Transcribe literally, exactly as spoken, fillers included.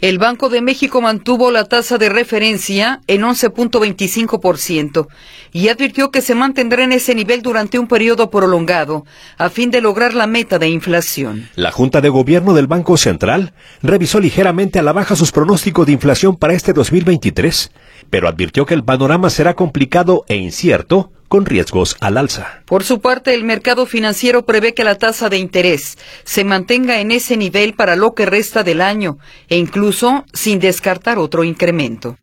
El Banco de México mantuvo la tasa de referencia en once punto veinticinco por ciento y advirtió que se mantendrá en ese nivel durante un periodo prolongado a fin de lograr la meta de inflación. La Junta de Gobierno del Banco Central revisó ligeramente a la baja sus pronósticos de inflación para este dos mil veintitrés, pero advirtió que el panorama será complicado e incierto, con riesgos al alza. Por su parte, el mercado financiero prevé que la tasa de interés se mantenga en ese nivel para lo que resta del año e incluso sin descartar otro incremento.